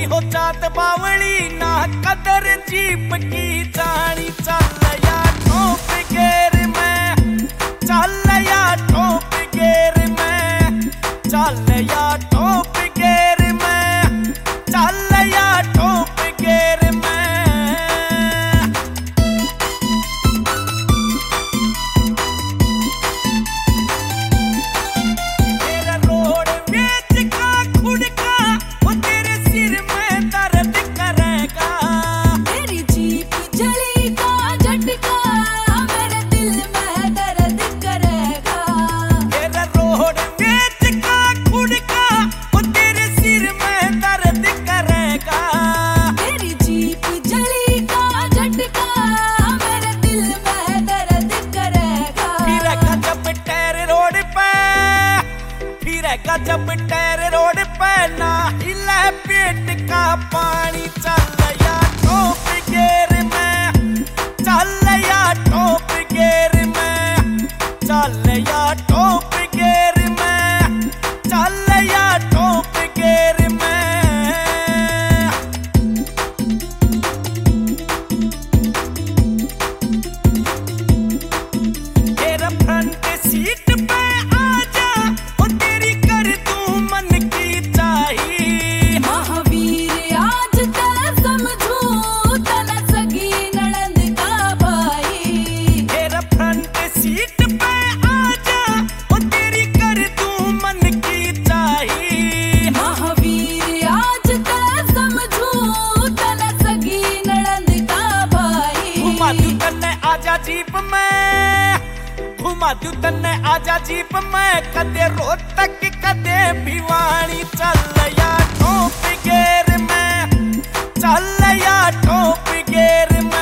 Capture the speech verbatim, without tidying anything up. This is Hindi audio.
हो जात बावली ना कदर जीप की जानी। चल या टॉप गियर में, चल या टॉप गियर में, चल या टॉप गियर में, चल या टॉप गियर में। तेरा रोड बेच का खुद का वो तेरे सिर में दर्द करेगा। तेरी जीप जली का झटका मेरे दिल में दर्द करेगा। तेरा रोड बेच का खुद का वो तेरे सिर में दर्द करेगा। तेरी जीप जली का झटका मेरे दिल में दर्द करेगा। फिरेगा जब टायर रोड पे, फिरेगा जब टायर रोड पे ना हिले पेट का पानी। चल या टॉप गियर में, चल या टॉप गियर में, चल या टॉप गियर में, चल या टॉप गियर में। तेरा फ्रंट सीट पे आजा ओ तेरी कर तू मन की चाही। महावीर आज तक समझू तना सगी नणंद का भाई। तेरा फ्रंट सीट पे आजा ओ तेरी कर तू मन की चाही। महावीर आज तक समझू तना सगी नणंद का भाई। घुमा दू तन्ने आजा जीप में, घुमा दू तन्ने आजा जीप में, कदे रोहतक कदे भिवानी। चल या टॉप गियर में, चल या टॉप गियर में।